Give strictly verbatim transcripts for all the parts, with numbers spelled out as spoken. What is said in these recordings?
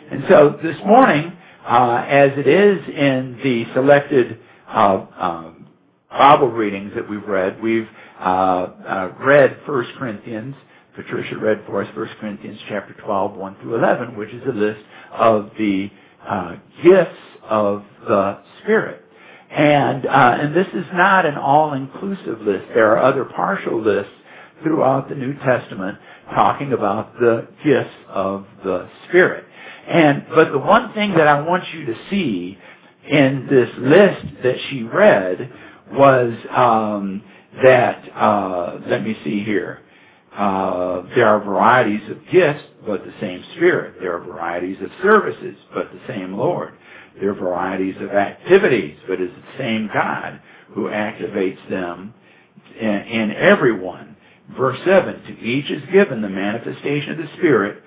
And so this morning, uh, as it is in the selected uh, um, Bible readings that we've read, we've uh, uh, read First Corinthians. Patricia read for us First Corinthians chapter twelve, one through eleven, which is a list of the uh, gifts of the Spirit. And uh, and this is not an all-inclusive list. There are other partial lists throughout the New Testament talking about the gifts of the Spirit. And but the one thing that I want you to see in this list that she read was um, that, uh, let me see here, uh, there are varieties of gifts, but the same Spirit. There are varieties of services, but the same Lord. There are varieties of activities, but it's the same God who activates them in, in everyone. Verse seven, to each is given the manifestation of the Spirit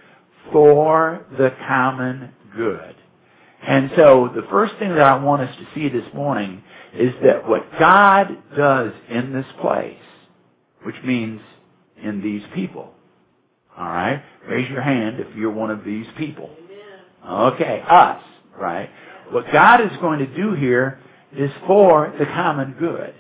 for the common good. And so the first thing that I want us to see this morning is that what God does in this place, which means in these people. All right? Raise your hand if you're one of these people. Okay, us, right? What God is going to do here is for the common good.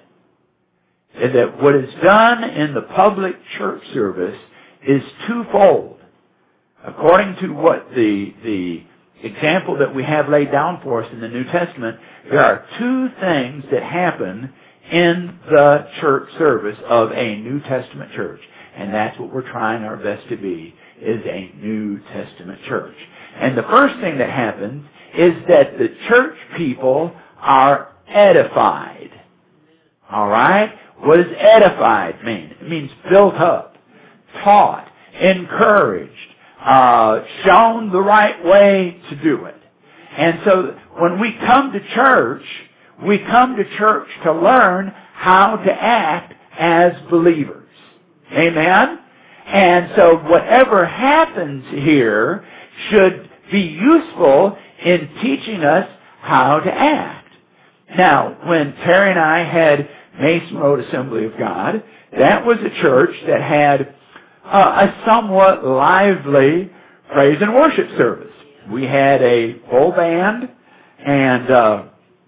And that what is done in the public church service is twofold. According to what the, the example that we have laid down for us in the New Testament, there are two things that happen in the church service of a New Testament church. And that's what we're trying our best to be, is a New Testament church. And the first thing that happens is that the church people are edified. All right? What does edified mean? It means built up, taught, encouraged, uh, shown the right way to do it. And so when we come to church, we come to church to learn how to act as believers. Amen? And so whatever happens here should be useful in teaching us how to act. Now, when Terry and I had Mason Road Assembly of God, that was a church that had uh, a somewhat lively praise and worship service. We had a full band, and uh,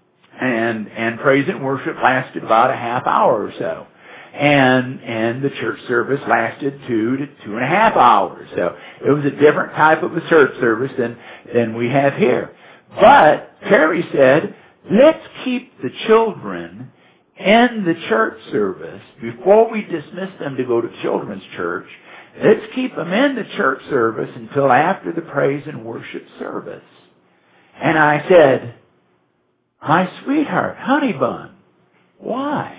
and and praise and worship lasted about a half hour or so. And and the church service lasted two to two and a half hours. So it was a different type of a church service than, than we have here. But Terry said, let's keep the children in the church service before we dismiss them to go to children's church. Let's keep them in the church service until after the praise and worship service. And I said, my sweetheart, honey bun, why?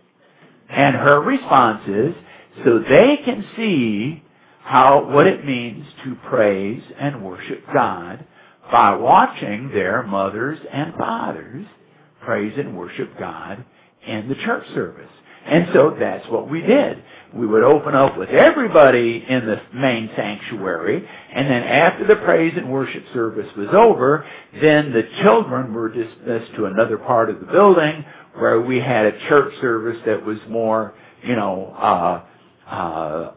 And her response is, so they can see how what it means to praise and worship God by watching their mothers and fathers praise and worship God in the church service. And so that's what we did. We would open up with everybody in the main sanctuary, and then after the praise and worship service was over, then the children were dismissed to another part of the building where we had a church service that was more, you know, uh, uh,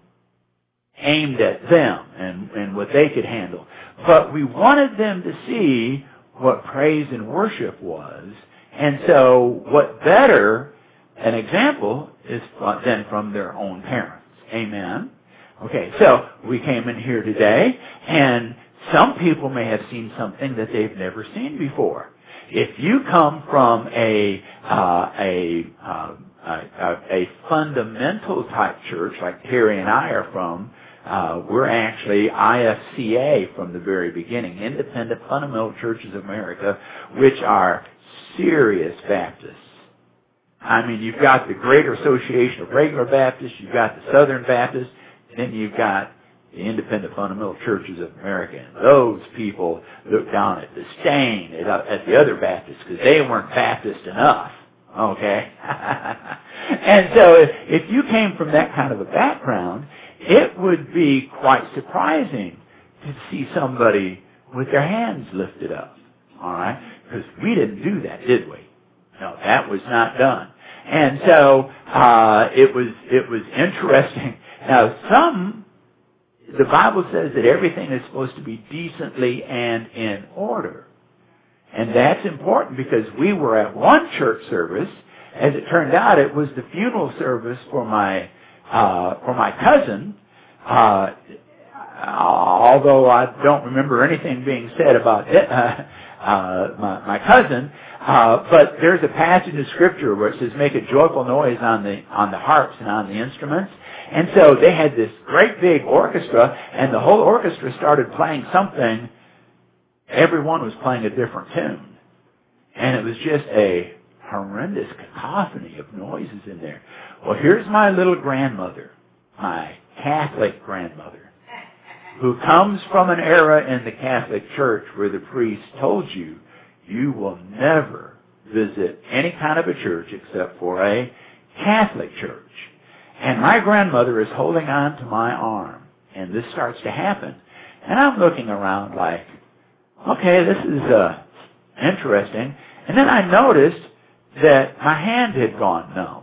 aimed at them and, and what they could handle. But we wanted them to see what praise and worship was. And so what better an example is than from their own parents. Amen? Okay, so we came in here today, and some people may have seen something that they've never seen before. If you come from a uh, a, uh, a a fundamental type church like Terry and I are from, uh, we're actually I F C A from the very beginning, Independent Fundamental Churches of America, which are serious Baptists. I mean, you've got the Greater Association of Regular Baptists, you've got the Southern Baptists, and then you've got the Independent Fundamental Churches of America. And those people look down at disdain at, at the other Baptists because they weren't Baptist enough. Okay? And so if, if you came from that kind of a background, it would be quite surprising to see somebody with their hands lifted up. All right? Because we didn't do that, did we? No, that was not done. And so uh, it was it was interesting. Now, some the Bible says that everything is supposed to be decently and in order. And that's important because we were at one church service. As it turned out, it was the funeral service for my uh, for my cousin. Uh, although I don't remember anything being said about it, uh, uh, my, my cousin, uh, but there's a passage in Scripture where it says, "Make a joyful noise on the on the harps and on the instruments." And so they had this great big orchestra, and the whole orchestra started playing something. Everyone was playing a different tune, and it was just a horrendous cacophony of noises in there. Well, here's my little grandmother, my Catholic grandmother, who comes from an era in the Catholic Church where the priest told you, you will never visit any kind of a church except for a Catholic church. And my grandmother is holding on to my arm, and this starts to happen. And I'm looking around like, okay, this is uh, interesting. And then I noticed that my hand had gone numb.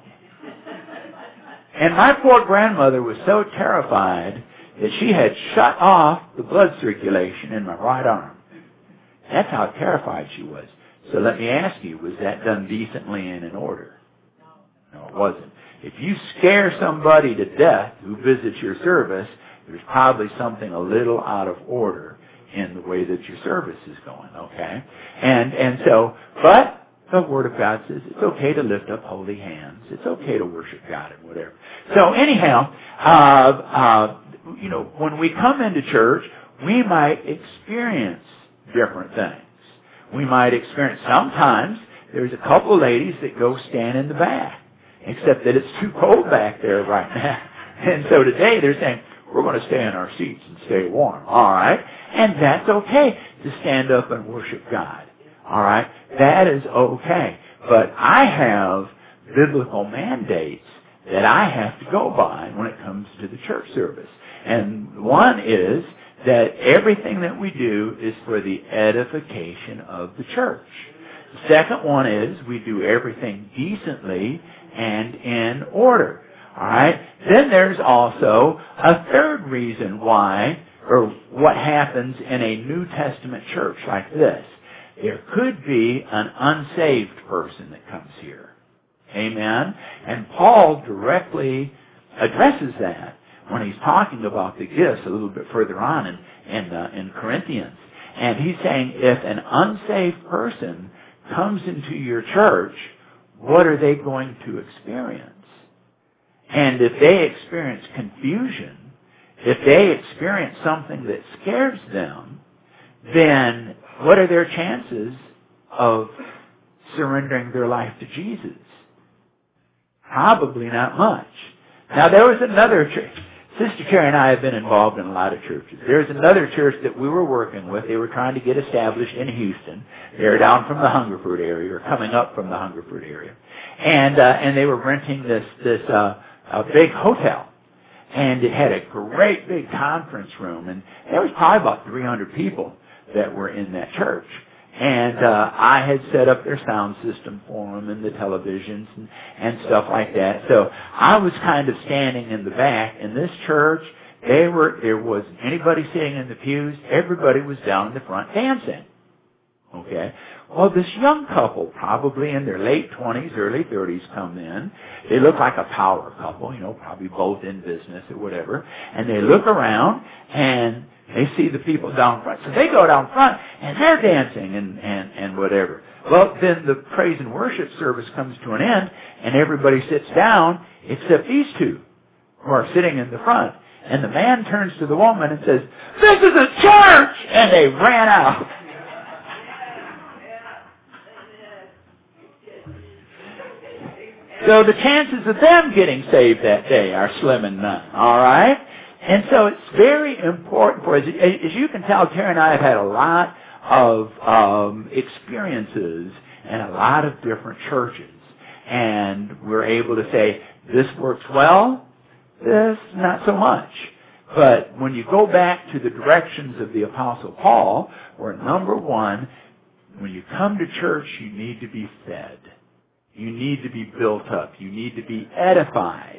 And my poor grandmother was so terrified that she had shut off the blood circulation in my right arm. That's how terrified she was. So let me ask you, was that done decently and in order? No, it wasn't. If you scare somebody to death who visits your service, there's probably something a little out of order in the way that your service is going, okay? And and so, but the Word of God says it's okay to lift up holy hands. It's okay to worship God and whatever. So anyhow, uh, uh, you know, when we come into church, we might experience different things. We might experience, sometimes there's a couple of ladies that go stand in the back, except that it's too cold back there right now. And so today they're saying, we're going to stay in our seats and stay warm. All right? And that's okay to stand up and worship God. All right? That is okay. But I have biblical mandates that I have to go by when it comes to the church service. And one is that everything that we do is for the edification of the church. The second one is we do everything decently and in order. All right? Then there's also a third reason why, or what happens in a New Testament church like this. There could be an unsaved person that comes here. Amen? And Paul directly addresses that when he's talking about the gifts a little bit further on in, in, uh, in Corinthians. And he's saying if an unsaved person comes into your church, what are they going to experience? And if they experience confusion, if they experience something that scares them, then what are their chances of surrendering their life to Jesus? Probably not much. Now there was another church. Sister Carrie and I have been involved in a lot of churches. There's another church that we were working with. They were trying to get established in Houston. They're down from the Hungerford area, or coming up from the Hungerford area. And uh, and they were renting this this uh, a big hotel. And it had a great big conference room. And there was probably about three hundred people that were in that church. And uh, I had set up their sound system for them and the televisions and, and stuff like that. So I was kind of standing in the back. In this church, they were there wasn't anybody sitting in the pews. Everybody was down in the front dancing. Okay? Well, this young couple, probably in their late twenties, early thirties, come in. They look like a power couple, you know, probably both in business or whatever. And they look around and they see the people down front. So they go down front and they're dancing and, and, and whatever. Well, then the praise and worship service comes to an end and everybody sits down except these two who are sitting in the front. And the man turns to the woman and says, "This is a church!" And they ran out. So the chances of them getting saved that day are slim and none. All right? And so it's very important for us. As you can tell, Terry and I have had a lot of um, experiences in a lot of different churches. And we're able to say, this works well, this not so much. But when you go back to the directions of the Apostle Paul, where number one, when you come to church, you need to be fed. You need to be built up. You need to be edified.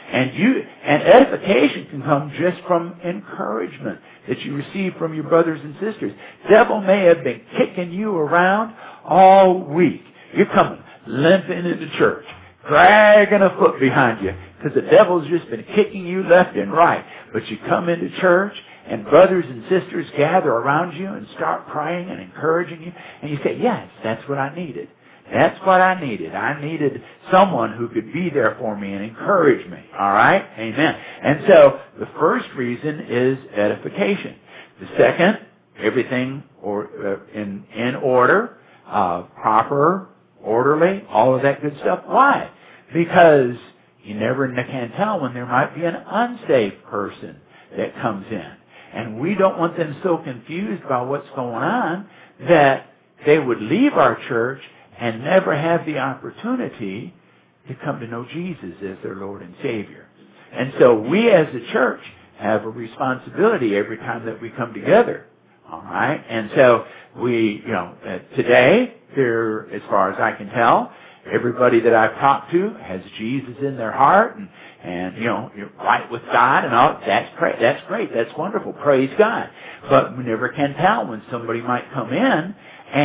And you, and edification can come just from encouragement that you receive from your brothers and sisters. Devil may have been kicking you around all week. You're coming limping into church, dragging a foot behind you, because the devil's just been kicking you left and right. But you come into church, and brothers and sisters gather around you and start praying and encouraging you, and you say, yes, that's what I needed. That's what I needed. I needed someone who could be there for me and encourage me. All right? Amen. And so the first reason is edification. The second, everything or, uh, in, in order, uh, proper, orderly, all of that good stuff. Why? Because you never can tell when there might be an unsafe person that comes in. And we don't want them so confused by what's going on that they would leave our church and never have the opportunity to come to know Jesus as their Lord and Savior. And so we as a church have a responsibility every time that we come together. All right? And so we, you know, uh, today, there, as far as I can tell, everybody that I've talked to has Jesus in their heart and, and you know, you're right with God and all. That's great. That's great. That's wonderful. Praise God. But we never can tell when somebody might come in.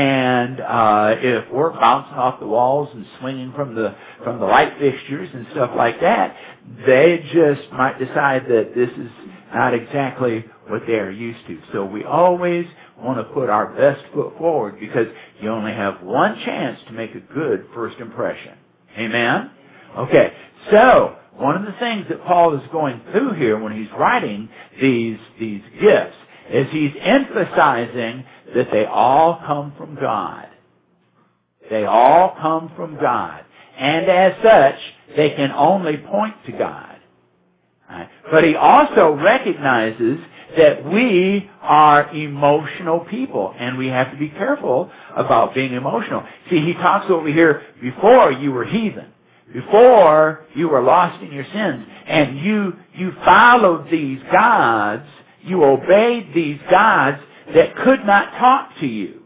And uh, if we're bouncing off the walls and swinging from the from the light fixtures and stuff like that, they just might decide that this is not exactly what they're used to. So we always want to put our best foot forward because you only have one chance to make a good first impression. Amen? Okay, so one of the things that Paul is going through here when he's writing these these gifts is he's emphasizing that they all come from God. They all come from God. And as such, they can only point to God. Right? But he also recognizes that we are emotional people, and we have to be careful about being emotional. See, he talks over here, before you were heathen, before you were lost in your sins, and you, you followed these gods, you obeyed these gods that could not talk to you.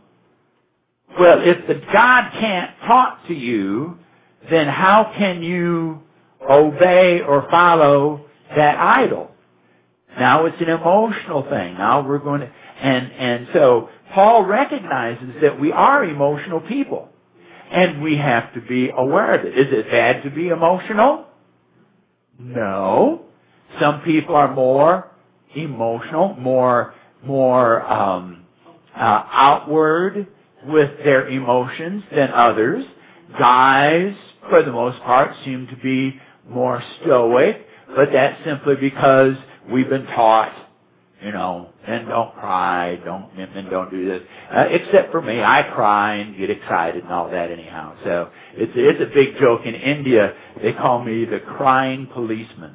Well, if the God can't talk to you, then how can you obey or follow that idol? Now it's an emotional thing. Now we're going to, and, and so Paul recognizes that we are emotional people. And we have to be aware of it. Is it bad to be emotional? No. Some people are more emotional, more, more, um, uh, outward with their emotions than others. Guys, for the most part, seem to be more stoic, but that's simply because we've been taught, you know, and don't cry, don't, and don't do this. Uh, except for me, I cry and get excited and all that anyhow. So it's, it's a big joke. In India, they call me the crying policeman.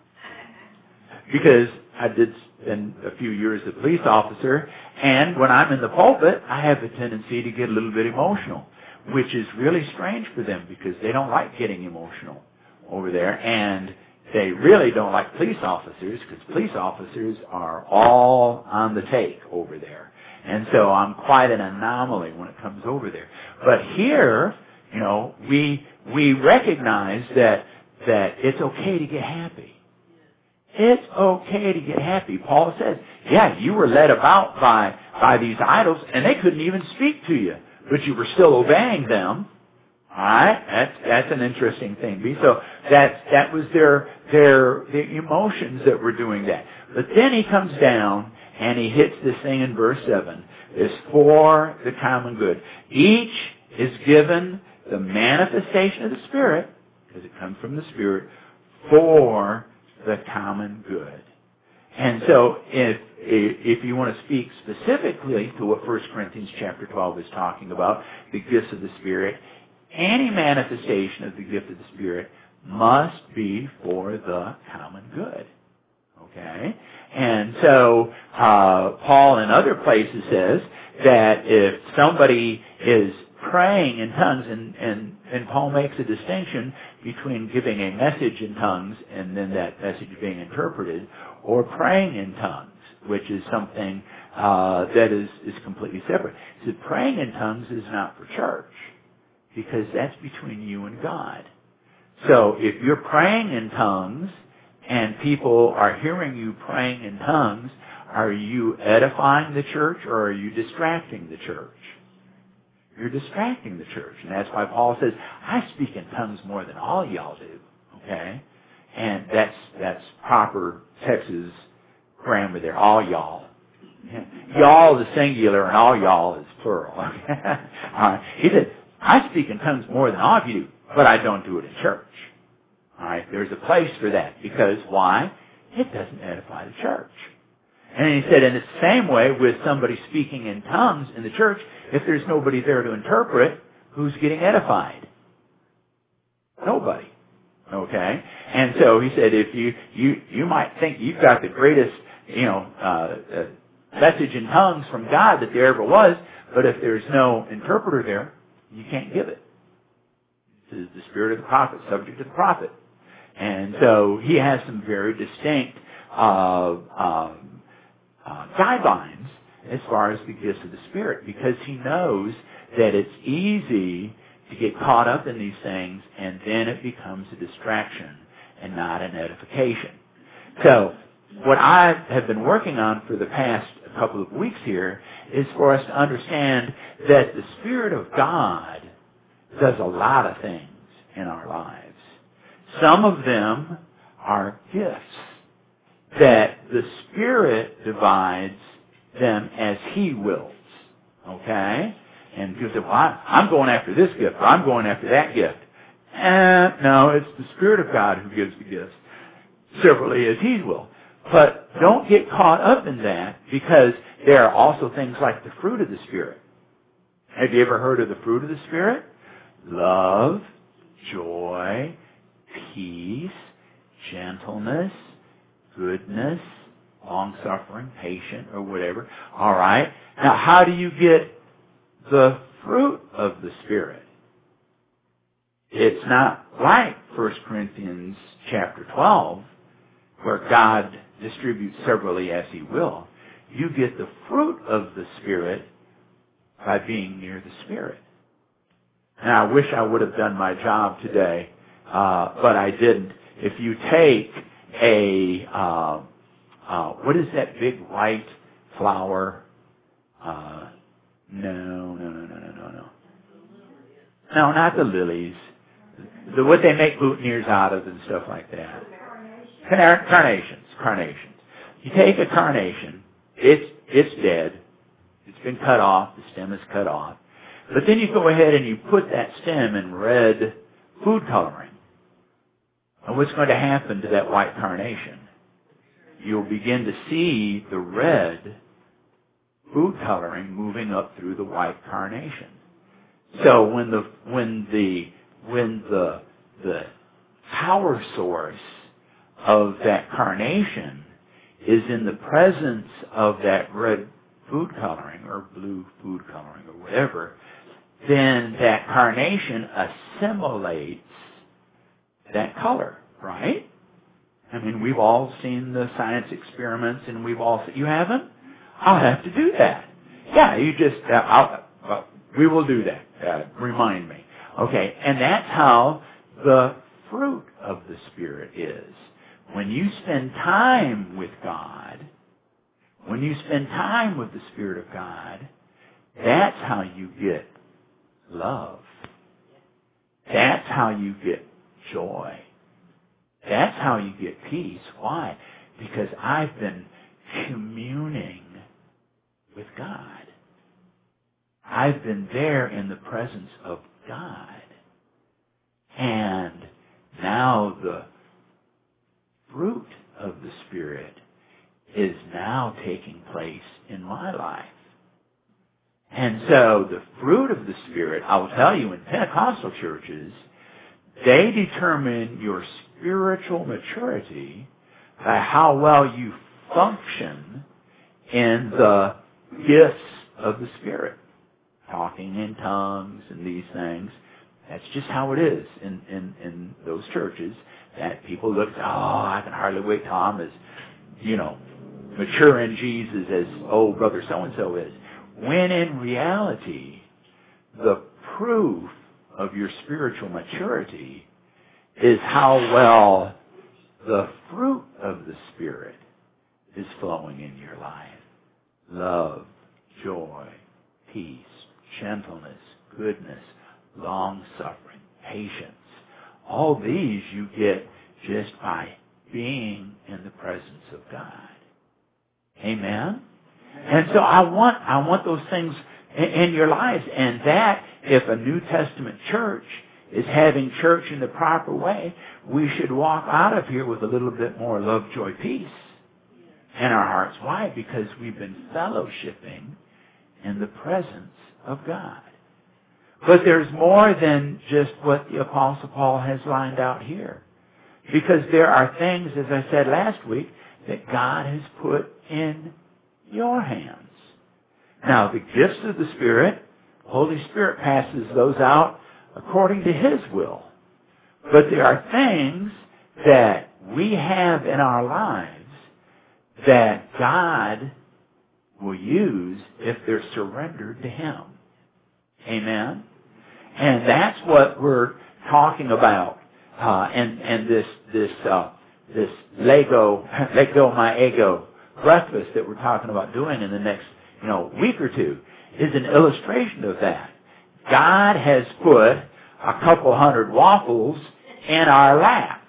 Because I did spend a few years as a police officer, and when I'm in the pulpit, I have a tendency to get a little bit emotional, which is really strange for them because they don't like getting emotional over there, and they really don't like police officers because police officers are all on the take over there. And so I'm quite an anomaly when it comes over there. But here, you know, we we recognize that that it's okay to get happy. It's okay to get happy. Paul says, yeah, you were led about by by these idols, and they couldn't even speak to you, but you were still obeying them. All right, that's that's an interesting thing. So that that was their their the emotions that were doing that. But then he comes down and he hits this thing in verse seven. It's for the common good. Each is given the manifestation of the Spirit, because it comes from the Spirit, for the common good. And so if if you want to speak specifically to what First Corinthians chapter twelve is talking about, the gifts of the Spirit, any manifestation of the gift of the Spirit must be for the common good. Okay? And so uh, Paul in other places says that if somebody is praying in tongues, and, and, and Paul makes a distinction between giving a message in tongues and then that message being interpreted, or praying in tongues, which is something uh, that is, is completely separate. So praying in tongues is not for church, because that's between you and God. So if you're praying in tongues and people are hearing you praying in tongues, are you edifying the church or are you distracting the church? You're distracting the church. And that's why Paul says, I speak in tongues more than all y'all do. Okay? And that's that's proper Texas grammar there. All y'all. Y'all is singular and all y'all is plural. All right. He said, I speak in tongues more than all of you do, but I don't do it in church. All right. There's a place for that. Because why? It doesn't edify the church. And he said, in the same way with somebody speaking in tongues in the church, if there's nobody there to interpret, who's getting edified? Nobody. Okay? And so he said, if you, you, you might think you've got the greatest, you know, uh, uh, message in tongues from God that there ever was, but if there's no interpreter there, you can't give it. This is the spirit of the prophet, subject to the prophet. And so he has some very distinct uh, um, uh, guidelines as far as the gifts of the Spirit, because he knows that it's easy to get caught up in these things, and then it becomes a distraction and not an edification. So what I have been working on for the past couple of weeks here is for us to understand that the Spirit of God does a lot of things in our lives. Some of them are gifts that the Spirit divides them as He wills. Okay? And you say, well, I'm going after this gift, or I'm going after that gift. And no, it's the Spirit of God who gives the gifts severally as He will. But don't get caught up in that, because there are also things like the fruit of the Spirit. Have you ever heard of the fruit of the Spirit? Love, joy, peace, gentleness, goodness, long-suffering, patient, or whatever. All right. Now, how do you get the fruit of the Spirit? It's not like First Corinthians chapter twelve, where God distributes severally as He will. You get the fruit of the Spirit by being near the Spirit. And I wish I would have done my job today, uh, but I didn't. If you take a, uh, uh, what is that big white flower? Uh, no, no, no, no, no, no, no. No, not the lilies. The, what they make boutonnieres out of and stuff like that. Carnations. Carnations. Carnations. You take a carnation, it's, it's dead. It's been cut off. The stem is cut off. But then you go ahead and you put that stem in red food coloring. And what's going to happen to that white carnation? You'll begin to see the red food coloring moving up through the white carnation. So when the when the when the the power source of that carnation is in the presence of that red food coloring or blue food coloring or whatever, then that carnation assimilates that color, right? I mean, we've all seen the science experiments, and we've all seen, you haven't? I'll have to do that. Yeah, you just, uh, I'll, well, we will do that. Uh, remind me. Okay, and that's how the fruit of the Spirit is. When you spend time with God, when you spend time with the Spirit of God, that's how you get love. That's how you get joy. That's how you get peace. Why? Because I've been communing with God. I've been there in the presence of God. And now the fruit of the Spirit is now taking place in my life. And so the fruit of the Spirit, I will tell you, in Pentecostal churches, they determine your spiritual maturity by how well you function in the gifts of the Spirit. Talking in tongues and these things. That's just how it is in, in, in those churches, that people look, oh, I can hardly wait till I'm as, you know, mature in Jesus as old brother so-and-so is. When in reality, the proof of your spiritual maturity is how well the fruit of the Spirit is flowing in your life. Love, joy, peace, gentleness, goodness, long-suffering, patience. All these you get just by being in the presence of God. Amen? And so I want, I want those things in, in your lives. And that, if a New Testament church is having church in the proper way, we should walk out of here with a little bit more love, joy, peace in our hearts. Why? Because we've been fellowshipping in the presence of God. But there's more than just what the Apostle Paul has lined out here. Because there are things, as I said last week, that God has put in your hands. Now, the gifts of the Spirit, the Holy Spirit passes those out according to His will. But there are things that we have in our lives that God will use if they're surrendered to Him. Amen? And that's what we're talking about. Uh, and, and this, this, uh, this Lego, let go my ego breakfast that we're talking about doing in the next, you know, week or two is an illustration of that. God has put a couple hundred waffles in our lap.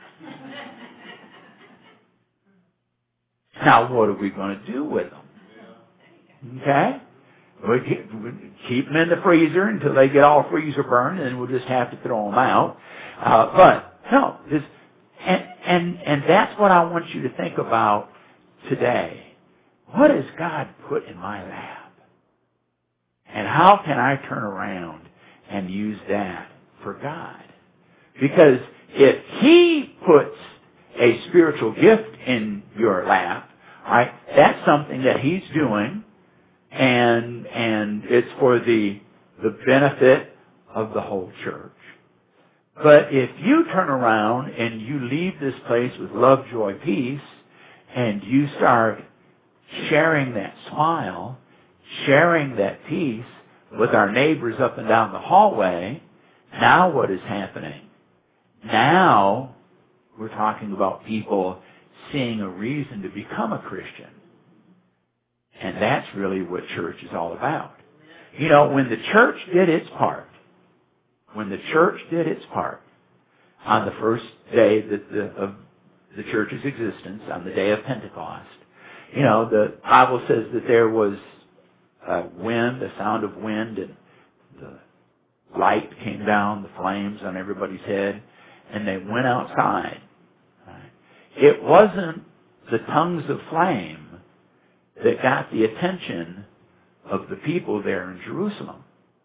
Now, what are we going to do with them? Okay? We keep, we keep them in the freezer until they get all freezer burned, and then we'll just have to throw them out. Uh, but, no, this, and, and, and that's what I want you to think about today. What has God put in my lap? And how can I turn around and use that for God? Because if He puts a spiritual gift in your lap, right, that's something that He's doing, and and it's for the the benefit of the whole church. But if you turn around and you leave this place with love, joy, peace, and you start sharing that smile, sharing that peace with our neighbors up and down the hallway, now what is happening? Now we're talking about people seeing a reason to become a Christian. And that's really what church is all about. You know, when the church did its part, when the church did its part, on the first day that the, of the church's existence, on the day of Pentecost, you know, the Bible says that there was a wind, a sound of wind, and the light came down, the flames on everybody's head, and they went outside. Right? It wasn't the tongues of flame that got the attention of the people there in Jerusalem.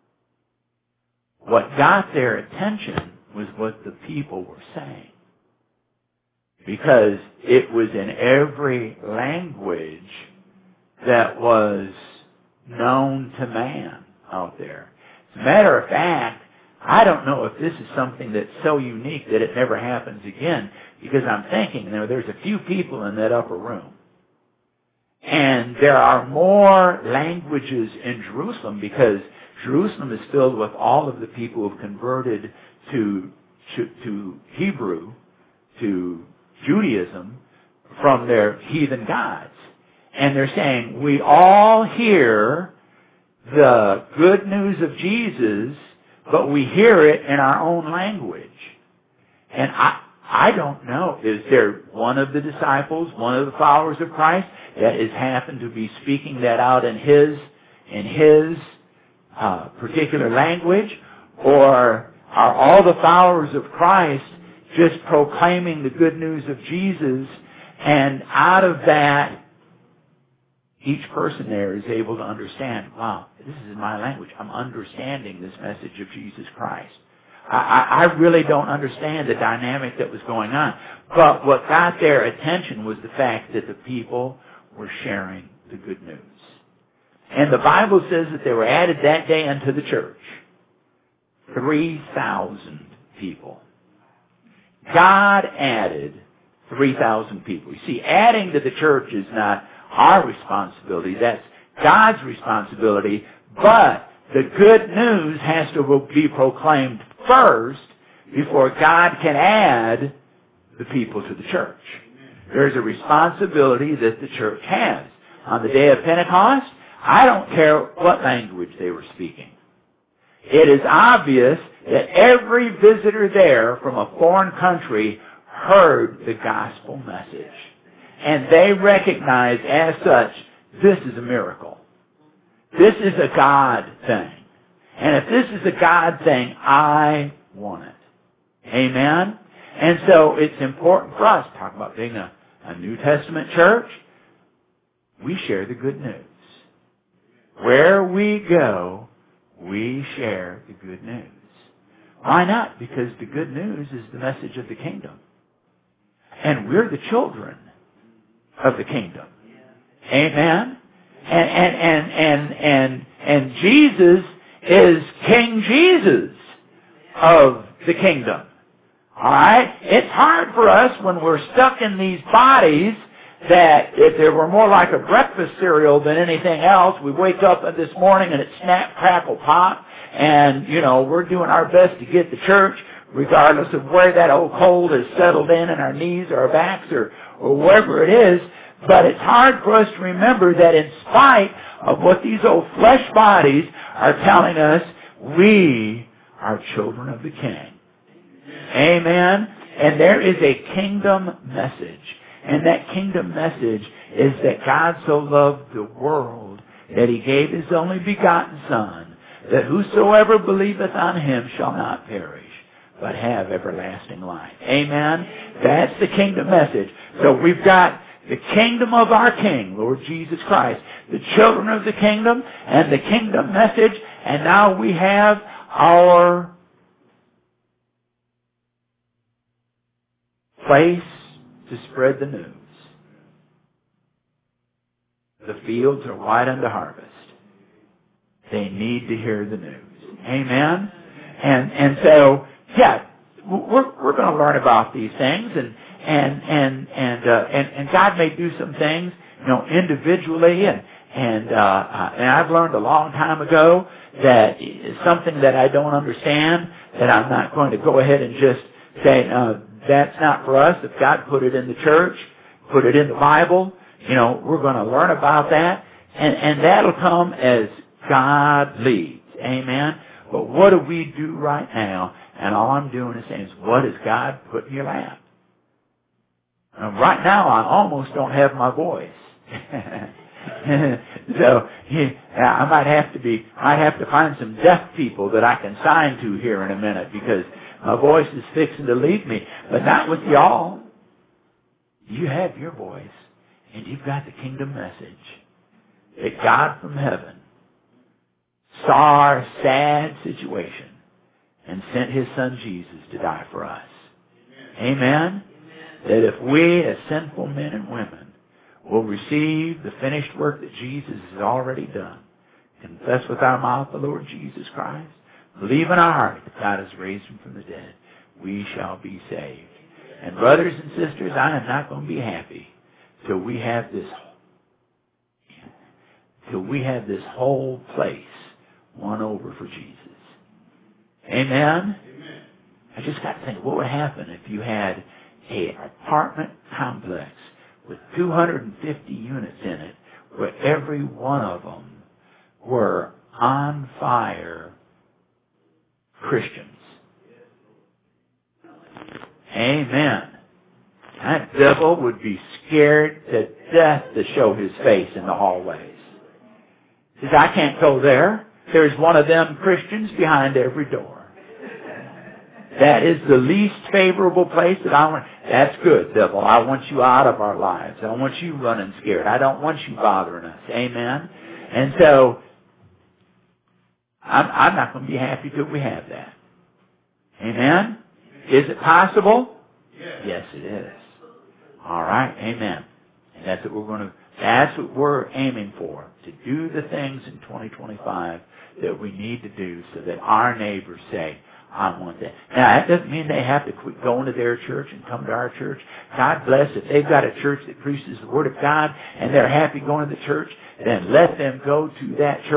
What got their attention was what the people were saying. Because it was in every language that was known to man out there. As a matter of fact, I don't know if this is something that's so unique that it never happens again, because I'm thinking, you know, there's a few people in that upper room. And there are more languages in Jerusalem because Jerusalem is filled with all of the people who have converted to, to, to Hebrew, to Judaism, from their heathen gods. And they're saying, we all hear the good news of Jesus, but we hear it in our own language. And I, I don't know, is there one of the disciples, one of the followers of Christ, that has happened to be speaking that out in his, in his uh, particular language? Or are all the followers of Christ just proclaiming the good news of Jesus, and out of that, each person there is able to understand, wow, this is my language. I'm understanding this message of Jesus Christ. I, I, I really don't understand the dynamic that was going on. But what got their attention was the fact that the people were sharing the good news. And the Bible says that they were added that day unto the church. three thousand people. God added three thousand people. You see, adding to the church is not our responsibility. That's God's responsibility. But the good news has to be proclaimed first before God can add the people to the church. There's a responsibility that the church has. On the day of Pentecost, I don't care what language they were speaking. It is obvious that every visitor there from a foreign country heard the gospel message. And they recognized as such, this is a miracle. This is a God thing. And if this is a God thing, I want it. Amen? And so it's important for us, talk about being a, a New Testament church, we share the good news. Where we go, we share the good news. Why not? Because the good news is the message of the kingdom. And we're the children of the kingdom. Amen? And, and, and, and, and, and Jesus is King Jesus of the kingdom. Alright? It's hard for us when we're stuck in these bodies that if they were more like a breakfast cereal than anything else, we wake up this morning and it's snap, crackle, pop, and, you know, we're doing our best to get to church regardless of where that old cold has settled in in our knees or our backs or, or wherever it is. But it's hard for us to remember that in spite of what these old flesh bodies are telling us, we are children of the King. Amen? And there is a kingdom message. And that kingdom message is that God so loved the world that He gave His only begotten Son, that whosoever believeth on Him shall not perish, but have everlasting life. Amen? That's the kingdom message. So we've got the kingdom of our King, Lord Jesus Christ, the children of the kingdom, and the kingdom message, and now we have our place to spread the news. The fields are white unto harvest. They need to hear the news. Amen? And and so, yeah, we're we're going to learn about these things, and and and and uh, and, and God may do some things, you know, individually, and and uh, uh, and I've learned a long time ago that something that I don't understand, that I'm not going to go ahead and just say, uh, that's not for us. If God put it in the church, put it in the Bible, you know, we're going to learn about that. And, and that'll come as God leads. Amen? But what do we do right now? And all I'm doing is saying, what has God put in your lap? And right now, I almost don't have my voice. So, yeah, I might have to be, I have to find some deaf people that I can sign to here in a minute, because my voice is fixing to leave me. But not with y'all. You have your voice, and you've got the kingdom message that God from heaven saw our sad situation and sent His Son Jesus to die for us. Amen? Amen? That if we as sinful men and women will receive the finished work that Jesus has already done, confess with our mouth the Lord Jesus Christ, believe in our heart that God has raised Him from the dead, we shall be saved. And brothers and sisters, I am not going to be happy till we have this, till we have this whole place won over for Jesus. Amen? Amen. I just got to think, what would happen if you had an apartment complex with two hundred fifty units in it, where every one of them were on fire Christians? Amen. That devil would be scared to death to show his face in the hallways. He says, I can't go there. There's one of them Christians behind every door. That is the least favorable place that I want. That's good, devil. I want you out of our lives. I want you running scared. I don't want you bothering us. Amen? And so, I'm, I'm not going to be happy till we have that. Amen? Is it possible? Yes, yes it is. All right. Amen. And that's what we're going to, that's what we're aiming for. To do the things in twenty twenty-five that we need to do so that our neighbors say, I want that. Now, that doesn't mean they have to quit going to their church and come to our church. God bless. If they've got a church that preaches the Word of God and they're happy going to the church, then let them go to that church.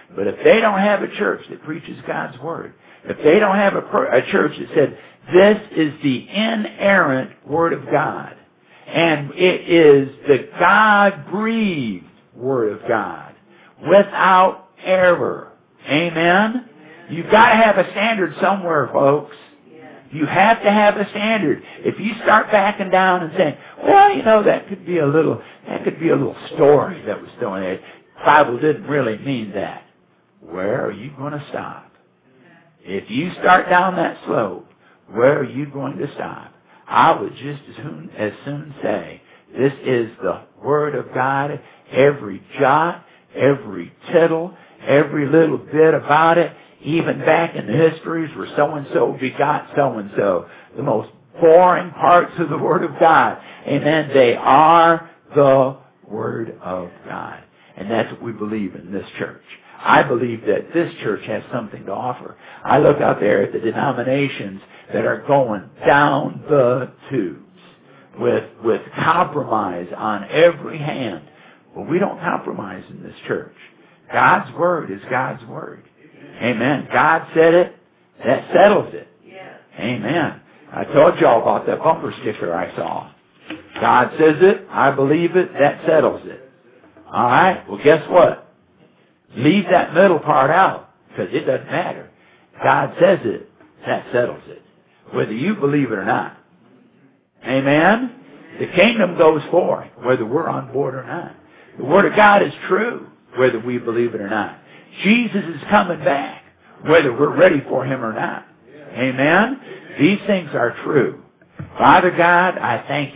But if they don't have a church that preaches God's Word, if they don't have a, a church that said, this is the inerrant Word of God, and it is the God-breathed Word of God, without error. Amen? You've got to have a standard somewhere, folks. You have to have a standard. If you start backing down and saying, well, you know, that could be a little, that could be a little story that was thrown in. The Bible didn't really mean that. Where are you going to stop? If you start down that slope, where are you going to stop? I would just as soon, as soon say, this is the Word of God. Every jot, every tittle, every little bit about it, even back in the histories where so-and-so begot so-and-so. The most boring parts of the Word of God. Amen. They are the Word of God. And that's what we believe in this church. I believe that this church has something to offer. I look out there at the denominations that are going down the tubes with, with compromise on every hand. But we don't compromise in this church. God's Word is God's Word. Amen. God said it. That settles it. Amen. I told y'all about that bumper sticker I saw. God says it. I believe it. That settles it. All right. Well, guess what? Leave that middle part out because it doesn't matter. God says it. That settles it. Whether you believe it or not. Amen. The kingdom goes forth whether we're on board or not. The Word of God is true whether we believe it or not. Jesus is coming back, whether we're ready for Him or not. Amen? These things are true. Father God, I thank you.